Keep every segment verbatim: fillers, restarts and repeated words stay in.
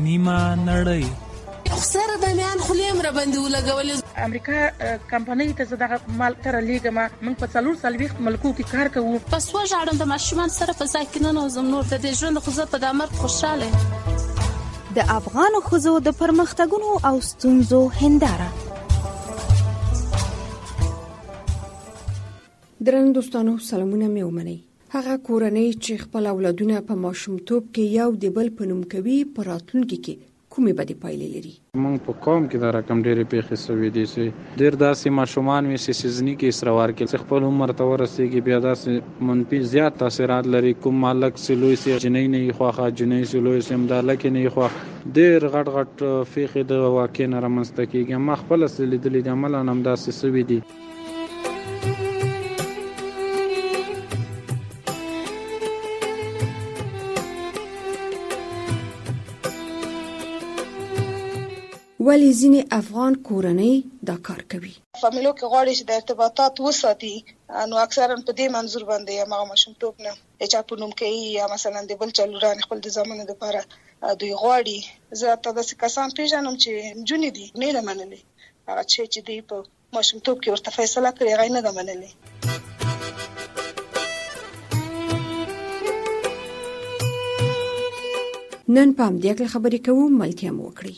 نیمه نړۍ. سره د میان خلیم را باندې ولګولې. امریکا کمپنۍ ته زه دغه مال تر لیږم. موږ په څلور څلوېښت ملکو کې کار کوو. پس وژاړم د ماشومان سره په ځای کې ننوځم. نور د دې ژوند خو زه په دا مرګ خوشحاله یم. د افغانو ښځو د پرمختګونو او ستونزو هنداره. درنو دوستانو، سلامونه مې ومنئ. هغه کورنۍ چې خپل اولادونه په ماشومتوب کې یو د بل په نوم کوي، په راتلونکي کې کومې بدې پایلې لري؟ موږ په قوم کې دا رقم ډېرې پیښې سوي دي چې ډېر داسې ماشومان وي چې سیزني کې اسروار کې چې خپل عمر ته ورسېږي، بیا داسې منفي زیات تاثیرات لري. کوم مالک چې لوی سي جنۍ نه یې خوښه، جنۍ چې لوی سي امدالک نه یې خوښه، ډېر غټ غټ پیښې د واقع نه رامنځته کېږي. ما خپله څه لیدلي دي، عملاً همداسې سوي دي. ولی ځینې افغان کورنۍ دا کار کوي؟ فامیلو کې غواړي چې د ارتباطات وساتي، نو اکثرا په دې منظور باندې یا هغه ماشومتوب نه چا په نوم کوي، یا مثلا د بل چلوران خپل د زمانه لپاره دوی غواړي. زه ته داسې کسان پیژنم چې نجونې دي نه ده منلې، هغه چې دوی په ماشومتوب کې ورته فیصله کړې هغه نه ده منلې. نن په همدې اړه خبرې کوو، ملتیا مو وکړئ.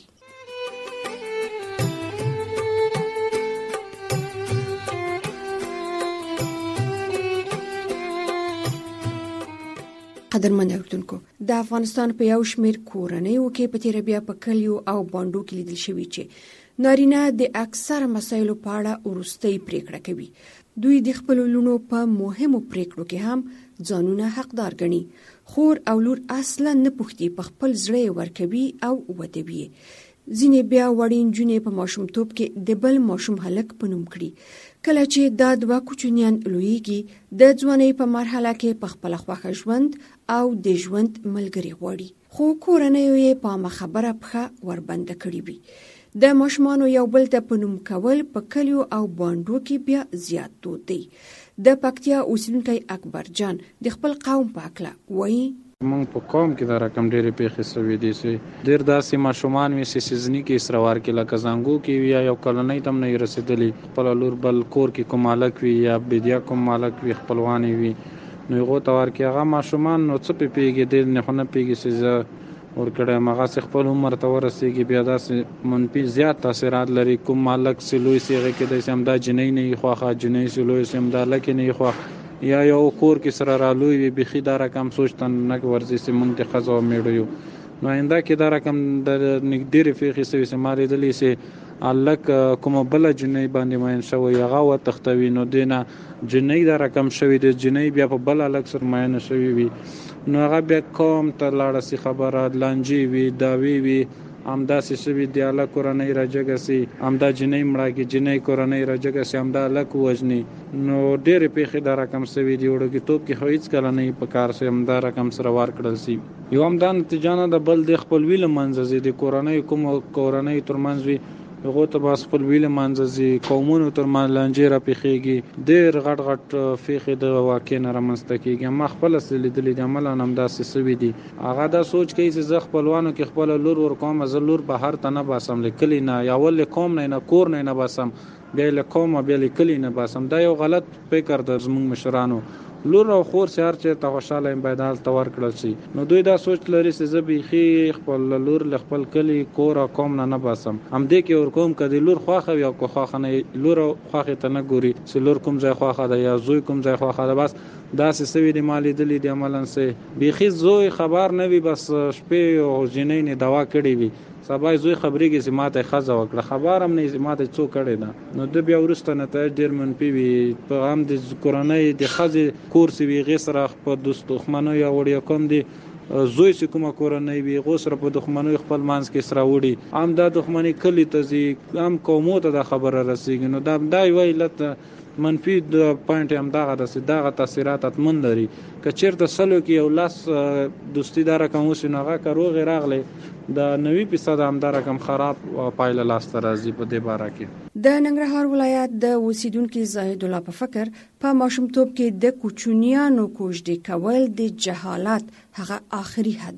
قدرمن اوریدونکو، د افغانستان په یو شمېر کورنیو کې په تیره بیا په کلیو او بانډو کې لیدل شوي چې نارینه د اکثر مسایلو په اړه وروستۍ پریکړه کوي. دوی د خپل لونو په مهمو پریکړو کې هم ځانونه حقدار ګڼي. خور او لور اصلا نه پوښتي، په خپل زړه ورکوي او ودوي. ځینې بیا وړې نجونې په ماشومتوب کې د بل ماشوم هلک په نوم کړي. کله چې دا دوه کوچنیان لویږي، د ځوانۍ په مرحله کې په خپل خوښه ژوند او د ژوند ملګری غواړي، خو کورنۍ یې په عامه خبره پښه وربنده کړې وي. د ماشومانو یو بل ته په نوم کول په کلیو او بانډو کې بیا زیات دود دی. د پکتیا اوسیدونکی اکبر جان د خپل قوم په اړه وایي: موږ په قوم کې دا رقم ډېرې پیښې سوي دي چې ډېر داسې ماشومان وي چې سیزني کې اسروار کې، لکه زانګو کې وي یا یو کلنۍ ته هم نه رسېدلي، خپله لور بل کور کې کوم مالک وي یا بیدیا کوم مالک وي، خپلوانې وي، نو هغو ته ورکړي. هغه ماشومان نو څه پې پوهېږي، دې نه خو نه پوهېږي چې زه ورکړی یم. هغسې خپل عمر ته ورسېږي، بیا داسې منفي زیات تاثیرات لري. کوم مالک چې لوی سي هغې کېدای شي همدا جنۍ نه یې خوښه، جنۍ چې لوی سي همدا هلک نه یې خوښ، یا یو کور کې سره رالوی وي. بیخي دا رقم سوچ ته نه ورځي چې موږ د ښځو او میړو یو. نو آینده کې دا رقم د ډېرې پیښې سوي چې ما لیدلي چې هلک کومه بله جنۍ باندې مین شوی، هغه وتښتوي، نو دې نه جنۍ دا رقم شوي دی، جنۍ بیا په بل هلک سره مینه شوي وي، نو هغه بیا قوم ته لاړه سي خبره، لانجې وي، دعوې وي، همداسې شوي د هلک کورنۍ راجګه سي، همدا جنۍ مړه کړي، جنۍ کورنۍ راجګه سي، همدا هلک ووژني. نو ډېرې پیښې دا رقم شوي دي. وړوکتوب کې خو هېڅکله نه په کار چې همدا رقم سره وار کړل سي. یو همدا نتیجه نه ده، بل د خپلوي له منځه ځي. د کورنۍ کومو کورنۍ ترمنځ وي، هغو ته به خپلوي له منځه ځي، قومونو ترمنځ لانجې راپېښېږي، ډېر غټ غټ پیښې د واقع نه رامنځته کېږي. ما خپله څه لیدلي دي، عملاً همداسې سوي دي. هغه دا سوچ کوي چې زه خپلوانو کې خپله لور ورکوم، زه لور بهر ته نه باسم، له کلي نه، یا ول له قوم نه نه کور نه نه باسم، بیا له قومه بیا له کلي نه باسم. دا یو غلط فکر د زموږ مشرانو. لور او خور چې هر چېرته خوشحاله یم باید هلته ورکړل شي. نو دوی دا سوچ لري چې زه بیخي خپل لور له خپل کلي کور او قوم نه نه باسم، همدې کې ورکوم. که د لور خوښه وي او که خوښه نه، لور او خوښې ته نه ګوري چې لور کوم ځای خوښه ده یا زوی کوم ځای خوښه ده. بس داسې سوي دي، ما لیدلي دي عملاً چې بیخي زوی خبر نه وي، بس شپې او جنۍ نه دوا کړې وي، سبا زوی خبرېږي چې ماته ښځه وکړه، خبر هم نه چې ماته څو کړې ده. نو ده بیا وروسته نتایج ډېر منفي وي. په هم د کورنۍ د ښځې کور چې وي، هغې سره په دښمنیو یا وړیا کوم دي زوی چې کومه کورنۍ وي، هغو سره په دښمنیو خپل منځ کې سره وړي، هم دا دښمني کلي ته ځي، هم قومو ته دا خبره رسېږي. نو دا دا یو علت منفي د پوینټ هم دغه ده چې دغه تاثیرات حتمن لري. که چېرته سلو کې یو لس دوستي دا رقم وشي، نو هغه که روغې راغلی، د نوي فیصد هم دا رقم خراب پایله لاسته راځي په دې باره کې. د ننګرهار ولایت د اوسیدونکي زاهد الله په فکر په ماشومتوب کې د کوچنیانو کوژدې کول د جهالت هغه آخري حد دی.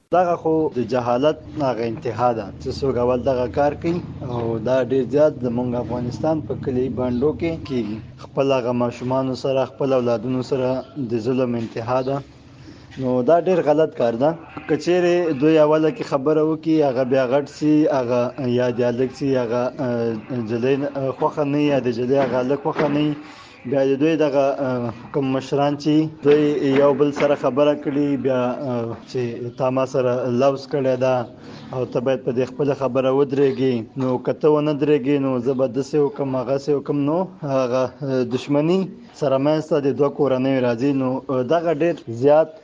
دغه خو د جهالت هغه انتها ده چې څوک اول دغه کار کوي او دا ډیر زیات زموږ افغانستان په کلی بانډو کې کیږي. خپل هغه ماشومان سره خپل اولادونو سره د ظلم انتها ده. نو دا ډیر غلط کار ده. کچېره دوی اوله کې خبره وکي هغه بیا غټ سي هغه یا د الک سي هغه جلین خوخه نه یا د جلی هغه الک خوخه نه بیا دوی دغه کوم مشران چې دوی یو بل سره خبره کړي بیا چې تاسو سره لوز کړي دا او ته باید په دې خپل خبره ودرېږي. نو کته و نه درېږي نو زبردست او کوم هغه سه کوم نو هغه دشمنی سره مېسته د دوه کورنۍ راځي. نو دغه ډیر زیات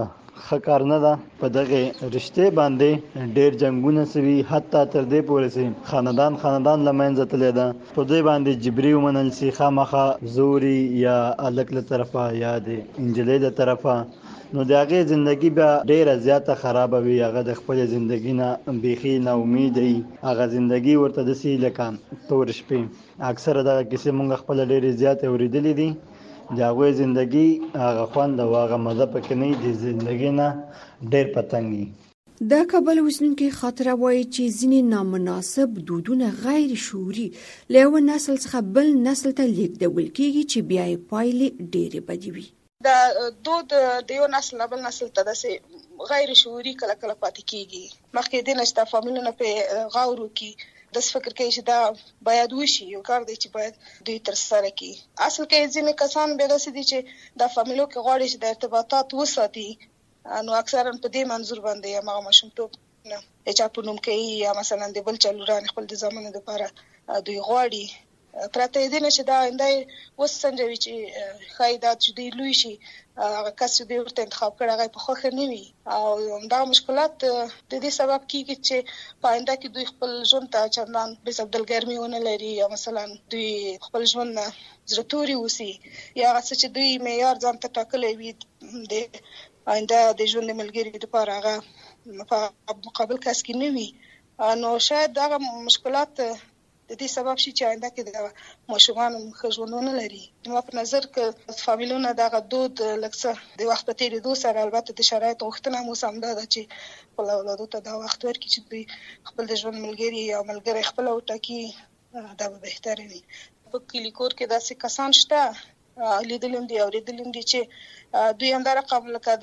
خکار نه ده. په دغه رشته باندې ډیر جنگونه سوي حتی تر دې پورې سي خاندان خاندان لمنځه تللی ده. په دې باندې جبري ومنل سي خامخا زوري یا الک له طرفه یا د انجلۍ له طرفه. نو د هغه ژوندۍ بیا ډیره زیاته خراب وي. هغه د خپل ژوندۍ نه بيخي نه امید وي. هغه ژوندۍ ورته د سي لکه تور شپې اکثره دغه کیسې مونږ خپل ډیره زیاته اوریدلې دي. د هغه ژوندۍ هغه خوند او هغه مزه پکې نه دي. ژوندۍ نه ډیر پتنګي. د کابل اوسیدونکو خاطره وایي چې ځینې نامناسب دودونه غیر شعوري له یو نسل څخه بل نسل ته لیږدول کیږي چې بیا یې پایلې ډېرې بدې وي. دا دود د یو نسل بل نسل ته داسې غیر شعوري کله کله پاتې کیږي. مخکې د نشته فامیلونه په غور وکي د فکر کوي چې دا باید وشي یو کار دی چې باید دوی تر سره کی. اصل کې ځینې کسان به داسې دي چې د فامیلو کې غواړي چې د ارتباطات وساتي. نو اکثرا په دې منظور باندې یا هغه مشمتوب نه چې په نوم کې یا مثلا د بل چلوران خپل د زمانه لپاره دوی غواړي پراته دي نه چې دا اندای وسنجوي چې خایدات چې دی لوي شي هغه کس چې ورته انتخاب کړي هغه په خوخه نه وي او دا مشکلات د دې سبب کیږي چې پاینده کې دوی خپل ژوند ته چندان به عبدالګرمي ونه لري یا مثلا دوی خپل ژوند زړه وسی یا څه چې دوی معیار ځان ته ټاکلې وي د آینده د ژوند ملګری لپاره هغه په مقابل کس کې نه وي. نو شاید دا مشکلات د دې سبب شي چې آینده کې د ماشومان خژوندونه لري. نو په نظر کې فامیلونه دغه دود لکه د وخت په تیریدو سره البته د شرایطو غوښتنه مو سم ده چې خپل اولادو ته دا وخت ورکړي چې دوی خپل د ژوند ملګری یا ملګری خپل وټاکي دا به بهتره وي. په کلی کور کې داسې کسان شته لیدلم دي او لیدلم دي چې دوی هم دا رقم لکه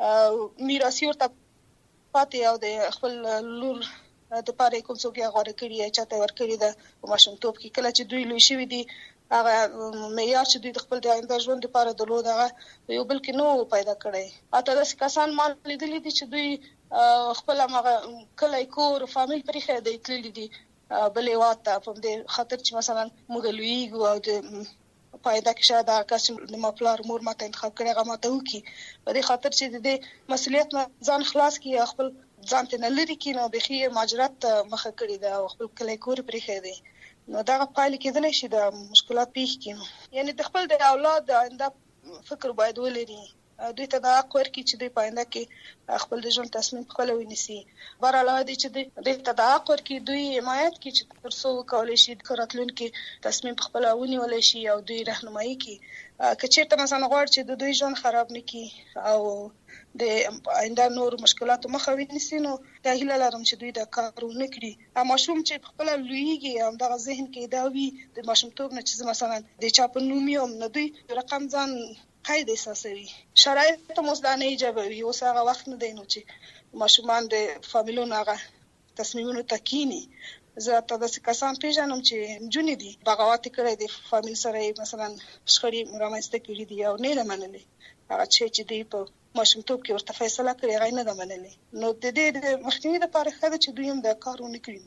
د میراثي ورته پاتې او د خپل لور د پاره کوم څوک یې غوړه کړی یا چاته ور کړی ده په ماشومتوب کې کله چې دوی لوي شوي دي هغه معیار چې دوی د خپل د آینده ژوند لپاره درلود هغه یو بل کې نو پیدا کړی. اته داسې کسان ما لیدلي دي چې دوی خپل هغه کلی کور فامیل پرې خې دی تللی دي بلې واته په دې خاطر چې مثلا موږ لویږو او د پایدا کې شاید هغه کس د مپلار مور ماته انتخاب کړی هغه ماته وکي په دې خاطر چې د مسؤلیت ځان خلاص کړي خپل ځان ته نه لري کې نو بخي ماجرات مخه کړی دا خپل کلی کور پرې خې دی. نو دا پایل کېدل شي د مشکلات پیښ کینو یعنی د خپل د اولاد د آینده فکر باید ولري. دوی ته دا کور کې چې دوی پاینده کې خپل د ژوند تصمیم خپل ونیسي. بهر علاوه دي چې دوی ته دا کور کې دوی حمایت کې چې تر څو کولای شي د راتلونکي تصمیم خپل ونیول شي او دوی راهنمایي کې کچېرته مثلا غواړي چې د دوی ژوند خراب نکړي او د آینده نور مشکلاتو مخه ونیسي. نو دا هیله لرم چې دوی دا کار ونه کړي. ماشوم چې خپل لویږي هم دغه ذهن کې دا وي د ماشومتوب نه چې مثلا د چا په نوم یو نه دوی رقم ځان قید احساسوي. شرایط مزدانه ایجابوي. اوس هغه وخت نه دی نو چې ماشومان د فامیلونو هغه تصمیمونو تکینی. زه ته داسې کسان پیژنم چې نجونې دي بغاوت کړی د فامیل سره مثلا شخړې رامنځته کړي دي او نه یې منلې. هغه چې دوی په ماشومتوب کې ورته فیصله کړې هغه نه ده منلې. نو د دې د مخنیوي لپاره ښه ده چې دوی هم دا کار ونه کړي.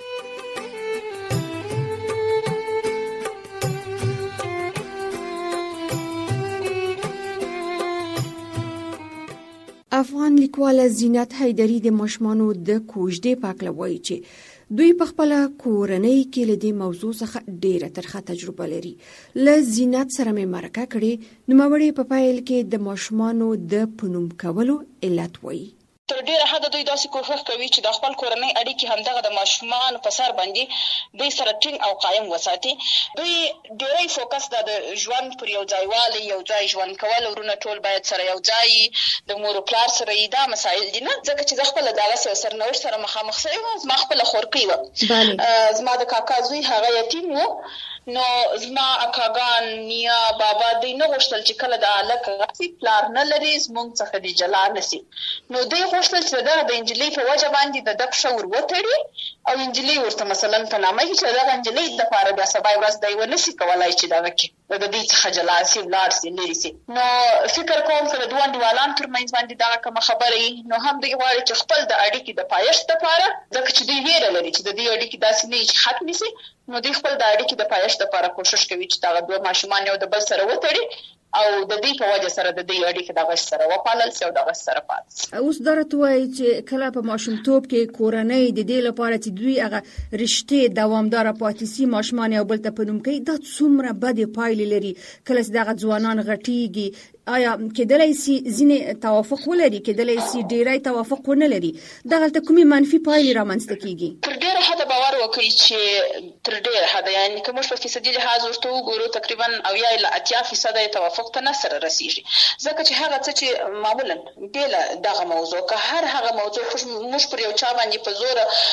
افغان لیکواله زینت حیدري د ماشومانو د کوژدې په اړه وایي چې دوی په خپل کورنۍ کې له دې موضوع څخه ډیره ترخه تجربه لري. له زینت سره مې مرکه کړې نو مړې په پایل کې د ماشومانو د پنوم کولو علت وایي. تر ډیره حده دوی داسې کوښښ کوي چې د خپل کورنۍ اړیکې همدغه د ماشومانو په سر باندې دوی سره ټینګ او قایم وساتي. دوی ډیری فوکس د ژوند پر یو ځای والی، یو ځای ژوند کول، ورونه ټول باید سره یو ځای د مور او پلار سره دا مسایل دي نه، ځکه چې زه خپل دغه سرنوشت سره مخامخ شوی وم. زما خپل خورکۍ وه، زما د کاکا زوی هغه یتیم و، نو زما اکاګان نیا بابا دوی نه غوښتل چې کله د هلک غسي پلار نه لري زموږ څخه د جلا نسي، نو دوی غوښتل چې دغه د انجلۍ په وجه باندې د ده پښه ور وتړي او انجلۍ ورته مثلا په نامه کې چې دغه انجلۍ دپاره بیا سبا ورځ دی ونسي کولی چې دغه کې د دوی څخه جلا سي، ولاړ سي، لرې سي. نو فکر کوم که د دوه انډیوالانو ترمنځ باندې دغه کومه خبره وي، نو هم دوی غواړي چې خپل د اړیکې د پایښت دپاره، ځکه چې دوی ویره لري چې د دې اړیکې داسې نه وي چې ختمې سي، نو دوی خپل د اړیکې د پایښت دپاره کوښښ کوي چې دغه دوه ماشومان یو د بل سره وتړي او د دې په وجه سره د دې اړیکې دغه سره وپالل سي او دغه سره پاتې سي. اوس دا راته وایي چې کله په ماشومتوب کې کورنۍ د دې لپاره چې دوی هغه رشتې دوامداره پاتې سي، ماشومان یو بل ته په نوم کوي، دا څومره بدې پایلې لري کله چې دغه ځوانان غټېږي. آیا کېدلی سي ځینې توافق ولري، کېدلی سي ډېری توافق ونه لري، دغلته کومې منفي پایلې رامنځته کېږي؟ تر ډېره حده باور وکړئ چې تر ډېره حده، یعنې که موږ په فیصدي لحاظ ورته وګورو تقریبا اویا الی اتیا فیصده یې توافق ته نه سره رسېږي، ځکه چې هغه څه چې معمولا بېله دغه موضوع که هر هغه موضوع موږ پر یو چا باندې په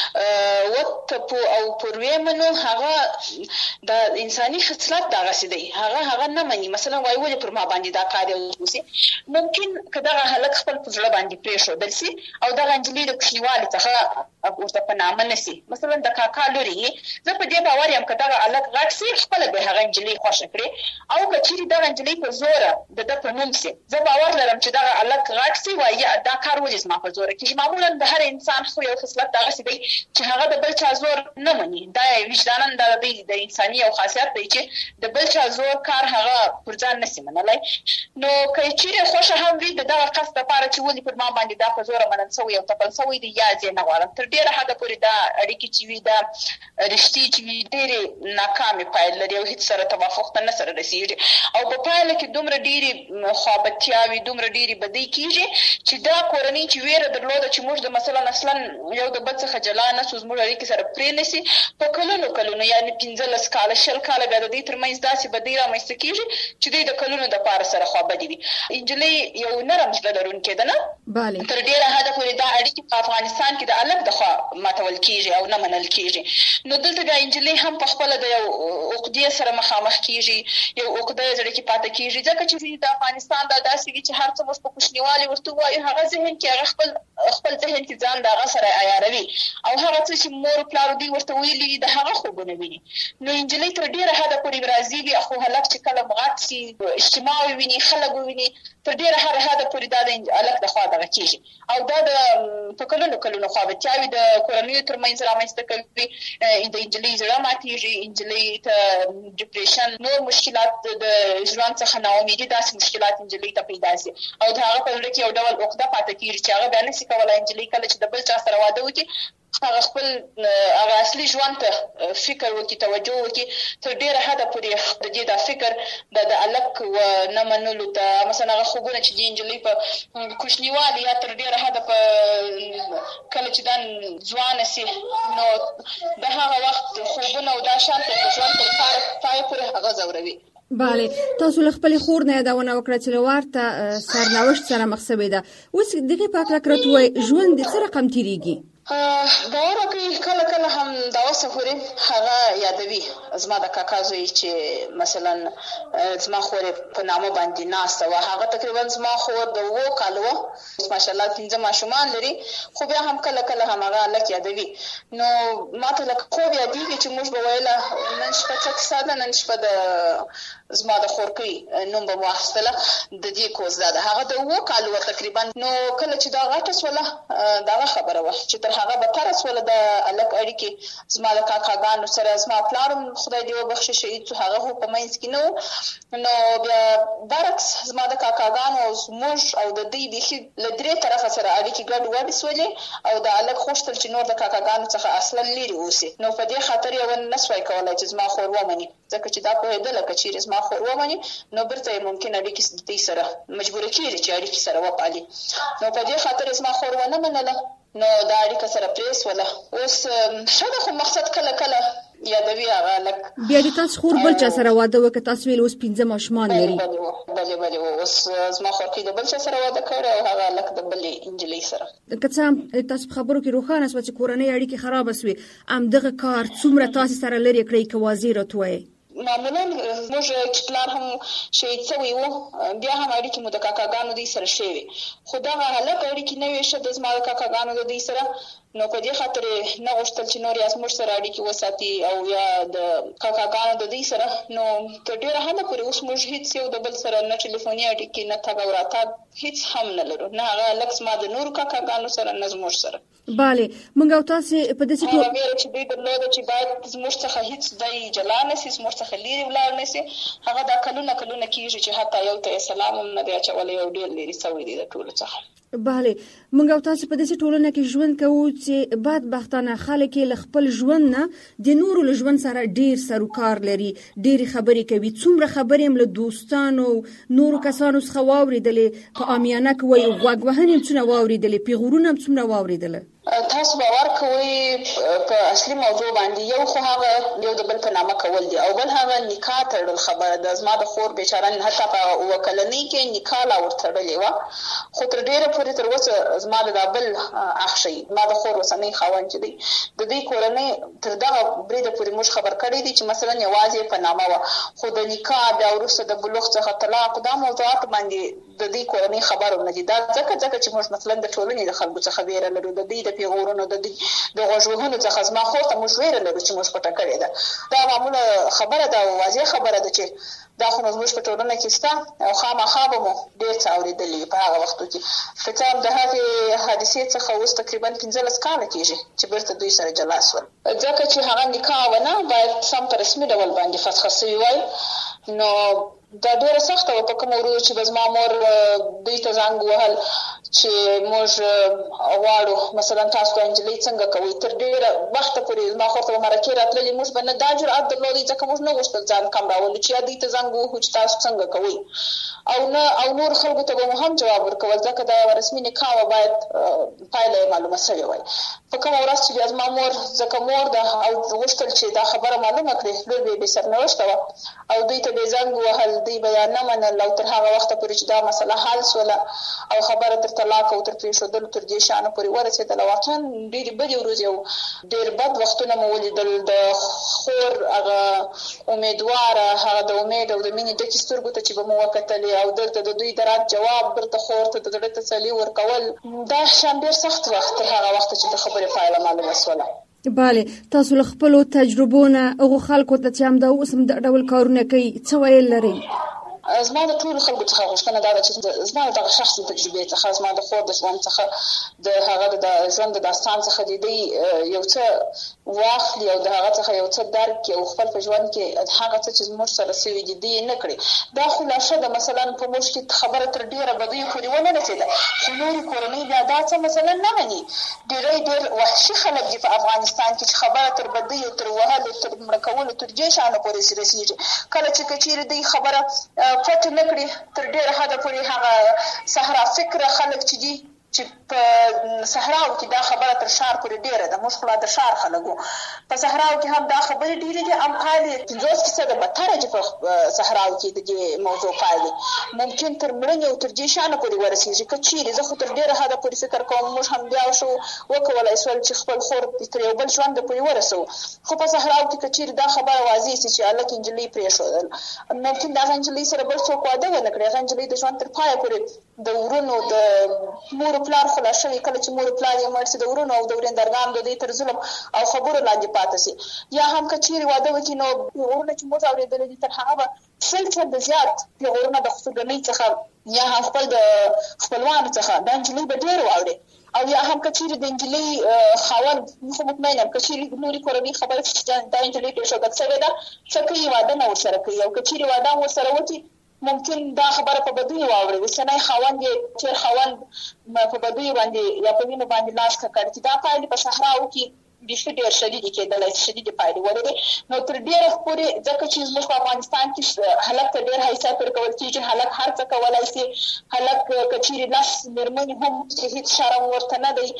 زوره وتپو او پر ویې منو، هغه د انساني خصلت دغسې دی، هغه هغه نه مني. مثلا وایي ولې پر ما باندې دا کار وسي، ممکن که دغه هلک خپل په زړه باندې پرېښودل سي او دغه نجلۍ د کوچنیوالي څخه ورته په نامه نه سي، مثلا د کاکا لورې یې، زه په دې باور یم که دغه هلک غټ سي خپله به هغه نجلۍ خوښه کړي، او که چیرې دغه نجلۍ په زوره د ده په نوم سي، زه باور لرم چې دغه هلک غټ سي وایي دا کار ولې زما په زوره کېږي. معمولا د هر انسان خو یو خصلت دغسې دی چې هغه د بل چا زور نه مني، دا وجدانا د انساني یو خاصیت دی چې د بل چا زور کار هغه پر ځان نه سي منلی. نو که چیرې خوښه هم وي د دغه قصد دپاره چې ولې پر ما باندې دا په زوره منل سوی او تپل سوی دی، یا زه نه غواړم. تر ډېره حده پورې دا اړیکې چې وي، دا رشتې چې وي، ډېرې ناکامې پایلې لري او هېڅ سره توافق ته نه سره رسېږي، او په پایله کې دومره ډېرې خوابتیاوې، دومره ډېرې بدۍ کېږي چې دا کورنۍ چې ویره درلوده چې موږ د مثلا اصلا یو د بل څخه جلا نه سو، زموږ اړیکې سره پرې نه سي، په کلونو کلونو یعنې پنځلس کاله شل کاله بیا د دوی ترمنځ داسې بدۍ رامنځته کېږي چې دوی د کلونو دپاره سره خوابدي وي. انجلۍ یو نرم زړه لرونکې ده، نه تر ډېره حده پورې دا اړیکې په افغانستان کې د هلک د خوا ماتول کېږي او نه منل کېږي. نو دلته بیا انجلۍ هم په خپله د یو عقدې سره مخامخ کېږي، یو عقده یې زړه کې پاته کېږي، ځکه چې د افغانستان دا داسې وي چې هر څه موږ په کوچنیوالي ورته ووایو، هغه ذهن کې هغه خپل خپل ذهن کې ځان د هغه سره عیاروي او هغه څه چې مور او پلار دوی ورته ویلي وي د هغه خوبونه ویني. نو انجلۍ تر ډېره حده پورې راضي وي، خو هلک چې کله غټ سي، اجتماع وویني، خلک وویني، تر ډېره حده پورې دا د هلک د خوا دغه کېږي، او دا د په کلونو کلونو خوابتیاوې د کورنیو ترمنځ رامنځته کوي. د انجلۍ زړه ماتېږي، انجلۍ ته ډپریشن، نور مشکلات، د ژوند څخه ناامیدي، داسې مشکلات انجلۍ ته پیدا سي، او د هغه په زړه کې یو ډول عقده پاته کېږي چې هغه بیا نسي کولی انجلۍ کله چې د بل چا سره واده وکړي هغه خپل هغه اصلي ژوند ته فکر وکړي، توجه وکړي. تر ډېره حده پورې د دې دا فکر د د هلک و نه منلو ته، مثلا هغه خوبونه چې د نجلۍ په کوچنیوالي یا تر ډېره حده په کله چې دا ځوانه سي، نو د هغه وخت خوبونه او دا شان ته د ژوند تر پایه پورې هغه ځوروي. بله، تاسو له خپلې خور نه یادونه وکړه چې له ورته سرنوشت سره مخ شوې ده. اوس دغې په هکله راته ووایئ، ژوند د څه رقم تېرېږي؟ باور وکړئ کله کله هم دا اوسه پورې هغه یادوي زما د کاکا زوی چې مثلا زما خور په نامه باندې ناسته وه، هغه تقریبا زما خور د اوو کالو وه، ماشاءالله پنځه ماشومان لري، خو بیا هم کله کله هم هغه هلک یادوي. نو ما ته لکه خوب یادېږي چې موږ به ویله نن شپه څه کیسه ده، نن شپه د زما د خورکۍ نوم به مو اخیستله، د دې کوز دا ده، هغه د اوو کالو وه تقریبا. نو کله چې دا غټه سوله دغه خبره وه چې تر تر هغه به تر سول د الک اړیکې زما د کاکاګانو سره زما پلار خدای دې وبخښي شهید شو هغه هو په منځ کې نو نو بیا برعکس زما د کاکاګانو او زموږ او د دې بیخي له درې طرفه سره اړیکې ګډ وډ سولې او د الک خوشتل چې نور د کاکاګانو څخه اصلا لري اوسي نو په دې خاطر یو نسوي کولای چې زما خور ومني ځکه چې دا په دې لکه چې زما خور ومني نو برته ممکن اړیکې د دې سره مجبور کیږي چې اړیکې سره وپالي نو په دې خاطر زما خور ونه منله نو دا اړیکه سره پریس ولا اوس شاده خو مقصد کله کله یادوي هغه لک بیا د تاسو خور بل چا سره واده وکړ تاسو ویل اوس پنځه ماشومان لري بله بله اوس زما خور کې د بل چا سره واده کړ او هغه لک د بلې انجلۍ سره که څه تاسو په خبرو کې روښانه شوه چې کورنۍ اړیکې خراب شوې ام دغه کار څومره تاسو سره لري کړی که واضح راته معمولا موږ چې پلار هم شهید شوی وو بیا هم اړیکې مو د کاکاګانو دوی سره شوي خو دغه هلک اړیکې نه وې ښه د زما د کاکاګانو د دوی سره نو په دې خاطر نه غوښتل چې نور یې زموږ سره اړیکې وساتي او یا د کاکاګانو د دوی سره نو تر ډېره حده پورې اوس موږ هېڅ یو د بل سره نه ټلیفوني اړیکې نه تګ او راتګ هېڅ هم نه لرو نه هغه هلک زما د نورو کاکاګانو سره نه زموږ سره بله موږ او تاسې په داسې هغه ویره چې دوی درلوده چې باید زموږ څخه هېڅ دی جلا نه سي زموږ څخه لرې ولاړ نه سي هغه دا کلونه کلونه کېږي چې حتی یو ته یې سلام هم نه دی اچولی او ډېر لرې سوی دی د ټولو څخه بله موږ او تاسو په داسې ټولنه کې ژوند کوو چې بدبختانه خلک یې له خپل ژوند نه د نورو له ژوند سره ډېر سروکار لري ډېرې خبرې کوي څومره خبرې هم له دوستانو نورو کسانو څخه واورېدلې په عامیانه کې وایي غوږ وهنې هم څومره واورېدلې پیغورونه هم څومره واورېدله تاسو باور کوئ په اصلي موضوع باندې یو خو هغه یو د بل په نامه کول دي او بل هغه نکاح تړل خبره د زما د خور بیچاره حتی په اوه کلنۍ کې نکاح لا ورتړلې وه خو تر ډېره پورې تر اوسه زما د دا بل اخ شي زما د خور اوسنی خاوند چې دی د دې کورنۍ تر دغه بریده پورې موږ خبر کړی دي چې مثلا یوازې په نامه وه خو د نکاح بیا وروسته د بلوغ څخه طلاق دا موضوعات باندې د دې کورنۍ خبر نه دي دا ځکه ځکه چې موږ مثلا د ټولنې د خلکو څخه ویره لرو د دې د پیغورونو د د غوږ وهلو څخه زما خور ته موږ ویره لرو چې موږ پټه کړې ده دا معموله خبره ده او واضح خبره ده چې دا خو زموږ په ټولنه کې شته او خامخا به مو ډېر څه اورېدلي په هغه وختو کې که څه هم د هغې حادثې څخه اوس تقریبا پنځلس کاله کېږي چې بیرته دوی سره جلا شول ځکه چې هغه نکاح ونه باید سم په رسمي ډول باندې فسخه سوي وای نو دا ډېره سخته وه په کومو ورځو چې به زما مور دوی ته زنګ وهل چې موږ غواړو مثلا تاسو ته نجلۍ څنګه کوئ تر ډېره وخته پورې زما خور ته به مرکې راتللې موږ به نه دا جرأت درلودی ځکه موږ نه غوښتل ځان کم راولو چې یا دوی ته زنګ ووهو چې تاسو څنګه کوئ او نه او نور خلکو ته به مو هم جواب ورکول ځکه دا یوه رسمي نکاح وه باید پایله یې معلومه سوې وای په کومه ورځ چې بیا زما مور ځکه مور ده او غوښتل چې دا خبره معلومه کړي لور به یې بې سرنوشته وه او دوی ته به یې زنګ ووهل دوی به یا نه منل او تر هغه وخته پورې چې دا مسله حل سوله او خبره تر طلاق او تر پرېښودلو تر دې شیانو پورې ورسېدله واقعا ډېرې بدې ورځې او ډېر بد وختونه مو ولیدل د خور هغه امیدواره هغه د امید او د مینې ډکې سترګو ته چې به مو وکتلې او دلته د دوی د رد جواب بېرته خور ته د زړه تسلي ورکول دا شیان ډېر سخت وخت تر هغه وخته چې د خبرې پایله معلومه سوله بله تاسو له خپلو تجربو نه هغو خلکو ته چې همدا اوس هم د ډول کارونه کوي څه ویل لرئ زما د ټولو خلکو څخه غوښتنه دا ده چې زما د دغه شخصي تجربې څخه زما د خور د ژوند څخه د هغه د ژوند د داستان څخه د دوی یو څه واخلي او د هغه څخه یو څه درک کړي او خپل په ژوند کې هغه څه چې زموږ سره سوي دي دوی یې نه کړي دا خلاصه ده مثلا په موږ کې خبره تر ډېره بدیو پورې ونه رسېده خو نورې کورنۍ بیا دا څه مثلا نه مني ډېری ډېر وحشي خلک دي په افغانستان کې چې خبره تر بدیو تر وهلو تر مړه کولو تر دې شیانو پورې رسېږي کله چې که چېرې دوی خبره پټ نه کړي تر ډېره حده پورې هغه صحرا فکره خلک چې دي چې په صحراو کې دا خبره تر ښار پورې ډېره ده موږ خو لا د ښار خلک وو په صحراو کې هم دا خبرې ډېرې دي ام پایلې پنځوس فیصده بدتره چې په صحراو کې د دې موضوع پایلې ممکن تر مړینې او تر دې شیانو پورې ورسېږي که چېرې زه خو تر ډېره حده پورې فکر کوم موږ هم بیا شو وکولی سول چې خپل خور تر یو بل ژونده پورې ورسوو خو په صحراو کې که چېرې دا خبره واضح سي چې هلک نجلۍ پرېښودل ممکن د هغه نجلۍ سره بل څوک واده ونه کړي هغه نجلۍ د ژوند تر پایه پورې د ورونو د مور پلار خلاص شوي کله چې مور پلار یې مړ سي د ورونو او د ورېندرګانو د دوی تر ظلم او خبرو لاندې پاته سي یا هم که چېرې واده وکړي نو پیغورونه چې موږ اورېدلي دي تر هغه به شل چنده زیات پیغورونه د خسوګنۍ څخه یا هم خپل د خپلوانو څخه دا نجلۍ به ډېر واوري او یا هم کچېرې د انجلۍ خاوند خو مطمئن یم کچېرې نورې کورنۍ خبرې چې دا انجلۍ پرېښودل شوې ده څه کوي واده نه ورسره کوي او کچېرې واده هم ورسره وکړي ممکن دا خبره په بدیو واوړي اوسنی خاوند یې تېر خاوند په بدیو باندې یا په وینو باندې لاس ککړ چې دا پایلې په صحراو کې بیخي ډېر شدیدې کېدلی شدیدې پایلې ولري نو تر ډېره پورې ځکه چې زموږ په افغانستان کې هلک ته ډېر حیثیت ورکول کېږي هلک هر څه کولی شي هلک که چېرې لس مېرمنې هم چې هېڅ شرم ورته نه دی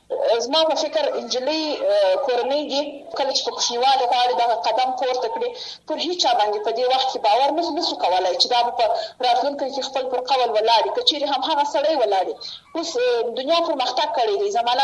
زما په فکر انجلۍ کورنۍ دي کله چې په کوچنیوالي غواړي دغه قدم پورته کړي پر هېچ چا باندې په دې وخت کې باور نه نشو کولی چې دا به په راتلونکي کې خپل پر قول ولاړ که چېرې هم هغه سړی ولاړ اوس دنیا پرمختګ کړی دی زمانه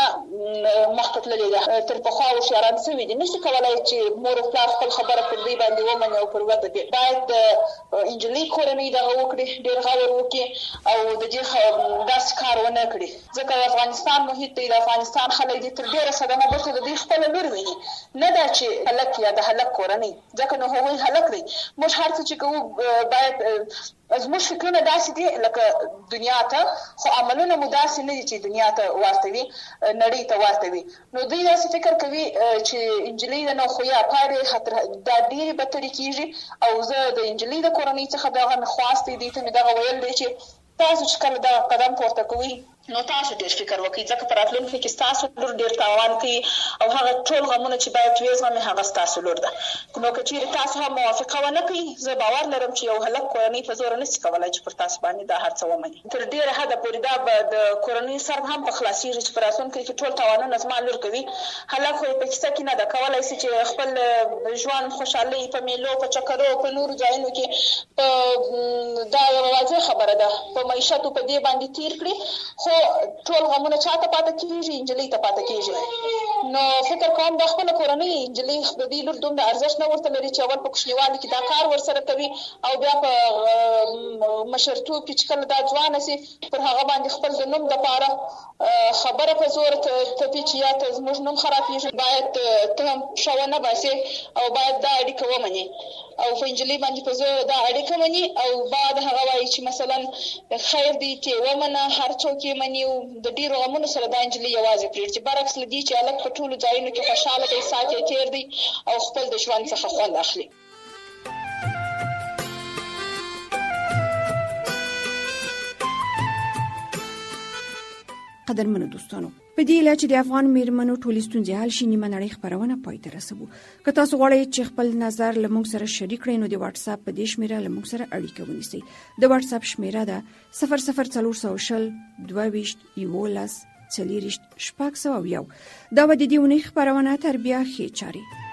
مخته تللې ده تر پخوا هوښیاران سوي دي نشي کولی چې مور او پلار خپل خبره پر دوی باندې ومني او پر وده دي باید د انجلۍ کورنۍ دغه وکړي ډېر غور وکړي او د دې داسې کار ونه کړي ځکه د افغانستان محیط دی د افغانستان خلک دي تر ډېره صدمه بېرته د دوی خپله لور ویني نه دا چې هلک یا د هلک کورنۍ ځکه نو هغوی هلک دی موږ هر څه چې کوو باید زموږ فکرونه داسې دي لکه دنیا ته خو عملونه مو داسې نه دي چې دنیا ته ورته وي نړۍ ته ورته وي نو دوی داسې فکر کوي چې انجلۍ ده نو خو یا پایلې دا ډېرې بدترې کېږي او زه د انجلۍ د کورنۍ څخه دغه مې خواست دی دوی ته مې دغه ویل دی چې تاسو چې کله دغه قدم پورته کوئ نو تاسو ډېر فکر وکړئ ځکه په راتلونکي کې ستاسو لور ډېر تاوان کوي او هغه ټول غمونه چې باید ویې زغمي هغه ستاسو لور ده نو که چېرې تاسو هم موافقه ونه کوئ زه باور لرم چې یو هلک کورنۍ په زوره نشي کولی چې پر تاسو باندې دا هر څه ومني تر ډېره حده پورې دا به د کورنۍ سر هم په خلاصېږي چې په راتلونکي کې ټول تاوانونه زما لور کوي هلک خو یې په کیسه کې نه ده کولی شي چې خپل ژوند خوشحالۍ په میلو په چکرو په نورو ځایونو کې په دا یوه واضح خبره ده په معیشتو په دې باندې تېر کړي خو ټول غمونه چا ته پاته کېږي انجلۍ ته پاته کېږي نو فکر کوم د خپله کورنۍ انجلۍ د دې لور دومره ارزښت نه ورته لري چې اول په کوچنیوالي کې دا کار ورسره کوي او بیا په مشرتوب کې چې کله دا ځوانه سي پر هغه باندې خپل د نوم دپاره خبره په زور تپي چې یا ته زموږ نوم خرابېږي باید ته هم ښه ونه باسې او باید دا اړیکه ومنې او په انجلۍ باندې په زور دا اړیکه مني او بعد هغه وایي چې مثلا خیر دی چې ومنه هر څوک یې مني او د ډېرو غمونو سره دا انجلۍ یوازې پرېږدي برعکس له دې چې هلک په ټولو ځایونو کې خوشحاله دی ساعت یې تېر دی او خپل د ژوند څخه خوند اخلي قدرمنو دوستانو په دې اله چې د افغان میرمنو ټولې ستونزې حل شي نیمه نړۍ خپرونه پای ته رسوو که تاسو غواړئ چې خپل نظر له موږ سره شریک کړئ نو د واتس اپ په دې شمیره له موږ سره اړیکه ونیسئ د واتس اپ شمیره ده صفر صفر څلور سوه شل دوه ویشت یولس څلېرویشت شپږ سوه او یو دا به د دې اونۍ خپرونه تر بیا ښې چارې